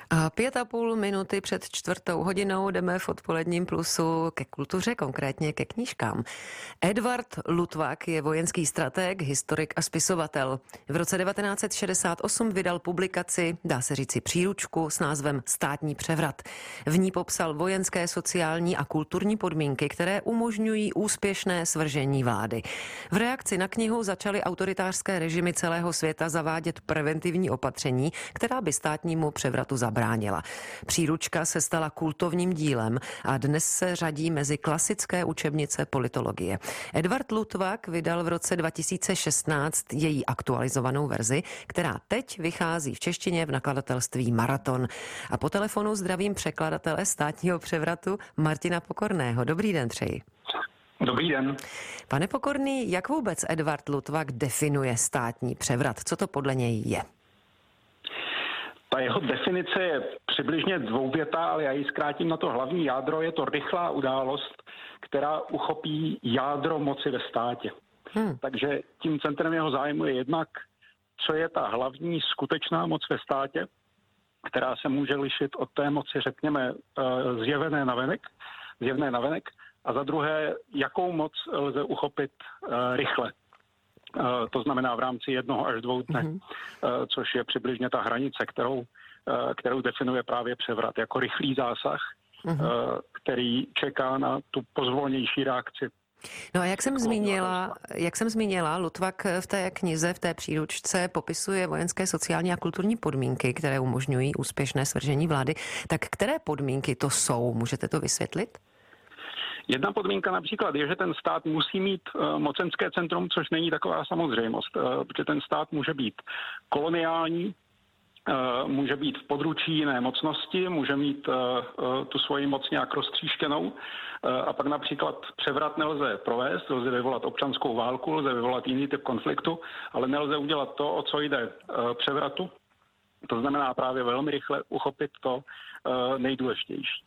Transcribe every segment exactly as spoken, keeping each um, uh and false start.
A pět a půl minuty před čtvrtou hodinou jdeme v odpoledním plusu ke kultuře, konkrétně ke knížkám. Edvard Luttwak je vojenský stratég, historik a spisovatel. V roce devatenáct set šedesát osm vydal publikaci, dá se říci příručku, s názvem Státní převrat. V ní popsal vojenské, sociální a kulturní podmínky, které umožňují úspěšné svržení vlády. V reakci na knihu začaly autoritářské režimy celého světa zavádět preventivní opatření, která by státnímu převratu zabránila. Příručka se stala kultovním dílem a dnes se řadí mezi klasické učebnice politologie. Edvard Luttwak vydal v roce dva tisíce šestnáct její aktualizovanou verzi, která teď vychází v češtině v nakladatelství Maraton. A po telefonu zdravím překladatele státního převratu Martina Pokorného. Dobrý den přeji. Dobrý den. Pane Pokorný, jak vůbec Edvard Luttwak definuje státní převrat? Co to podle něj je? Ta jeho definice je přibližně dvouvětá, ale já ji zkrátím na to hlavní jádro. Je to rychlá událost, která uchopí jádro moci ve státě. Hmm. Takže tím centrem jeho zájmu je jednak, co je ta hlavní skutečná moc ve státě, která se může lišit od té moci, řekněme, zjevené navenek, zjevné navenek, a za druhé, jakou moc lze uchopit rychle. To znamená v rámci jednoho až dvou dne, mm-hmm. což je přibližně ta hranice, kterou, kterou definuje právě převrat jako rychlý zásah, mm-hmm. který čeká na tu pozvolnější reakci. No a jak jsem zmínila, jak jsem zmínila, Luttwak v té knize, v té příručce popisuje vojenské, sociální a kulturní podmínky, které umožňují úspěšné svržení vlády. Tak které podmínky to jsou? Můžete to vysvětlit? Jedna podmínka například je, že ten stát musí mít uh, mocenské centrum, což není taková samozřejmost, uh, protože ten stát může být koloniální, uh, může být v područí jiné mocnosti, může mít uh, uh, tu svoji moc nějak roztříštěnou uh, a pak například převrat nelze provést, lze vyvolat občanskou válku, lze vyvolat jiný typ konfliktu, ale nelze udělat to, o co jde uh, převratu. To znamená právě velmi rychle uchopit to uh, nejdůležitější.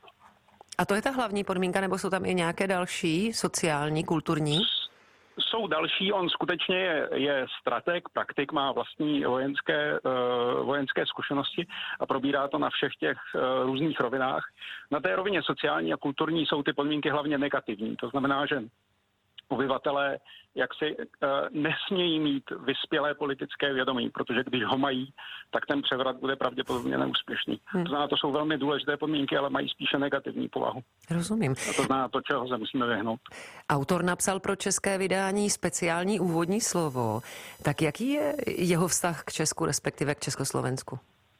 A to je ta hlavní podmínka, nebo jsou tam i nějaké další, sociální, kulturní? Jsou další, on skutečně je, je strateg, praktik, má vlastní vojenské, uh, vojenské zkušenosti a probírá to na všech těch uh, různých rovinách. Na té rovině sociální a kulturní jsou ty podmínky hlavně negativní, to znamená, že obyvatelé jaksi uh, nesmějí mít vyspělé politické vědomí, protože když ho mají, tak ten převrat bude pravděpodobně neúspěšný. Hmm. To znamená, to jsou velmi důležité podmínky, ale mají spíše negativní povahu. Rozumím. A to znamená to, čeho se musíme vyhnout. Autor napsal pro české vydání speciální úvodní slovo. Tak jaký je jeho vztah k Česku, respektive k Československu?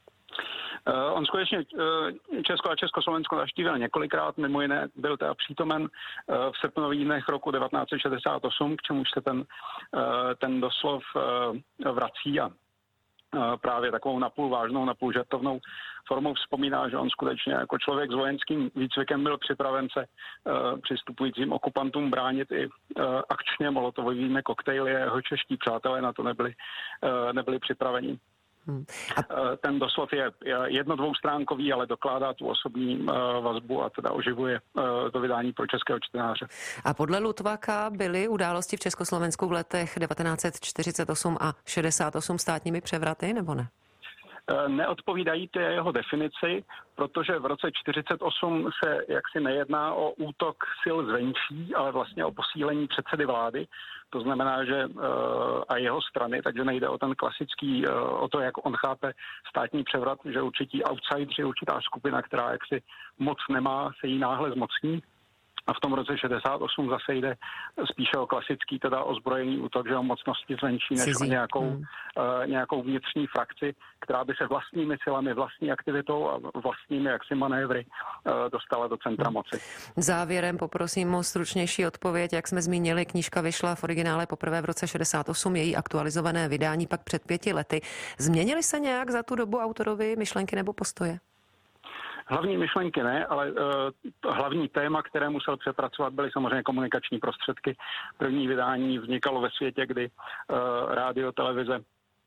Uh, on skutečně uh, Česko a Československo navštívil několikrát, mimo jiné byl teda přítomen uh, v srpnových dnech roku devatenáct set šedesát osm, k čemuž se ten, uh, ten doslov uh, vrací a uh, právě takovou napůl vážnou, napůl žartovnou formou vzpomíná, že on skutečně jako člověk s vojenským výcvikem byl připraven se uh, přistupujícím okupantům bránit i uh, akčně molotovovými koktejly, jeho čeští přátelé na to nebyli, uh, nebyli připraveni. Hmm. A ten doslov je jedno dvoustránkový, ale dokládá tu osobní vazbu a teda oživuje to vydání pro českého čtenáře. A podle Luttwaka byly události v Československu v letech devatenáct set čtyřicet osm a šedesát osm státními převraty, nebo ne? Neodpovídají té jeho definici, protože v roce čtyřicet osm se jaksi nejedná o útok sil zvenčí, ale vlastně o posílení předsedy vlády. To znamená, že a jeho strany, takže nejde o ten klasický, o to, jak on chápe státní převrat, že určitý outsideri, určitá skupina, která jaksi moc nemá, se jí náhle zmocní. A v tom roce šedesát osm zase jde spíše o klasický, teda ozbrojený útok, že o mocnosti zvenčí, než o nějakou, hmm. uh, nějakou vnitřní frakci, která by se vlastními silami, vlastní aktivitou a vlastními jaksi manévry uh, dostala do centra hmm. moci. Závěrem poprosím o stručnější odpověď. Jak jsme zmínili, knížka vyšla v originále poprvé v roce šedesát osm, její aktualizované vydání pak před pěti lety. Změnily se nějak za tu dobu autorovi myšlenky nebo postoje? Hlavní myšlenky ne, ale uh, hlavní téma, které musel přepracovat, byly samozřejmě komunikační prostředky. První vydání vznikalo ve světě, kdy uh, rádio, televize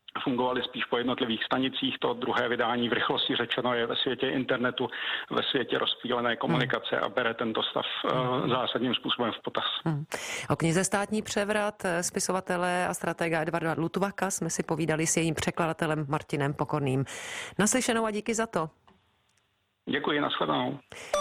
fungovaly spíš po jednotlivých stanicích. To druhé vydání v rychlosti řečeno je ve světě internetu, ve světě rozptýlené komunikace a bere tento stav uh, zásadním způsobem v potaz. Hmm. O knize Státní převrat spisovatele a stratega Edvarda Lutvaka jsme si povídali s jejím překladatelem Martinem Pokorným. Naslyšenou a díky za to. Děkuji, nashledanou.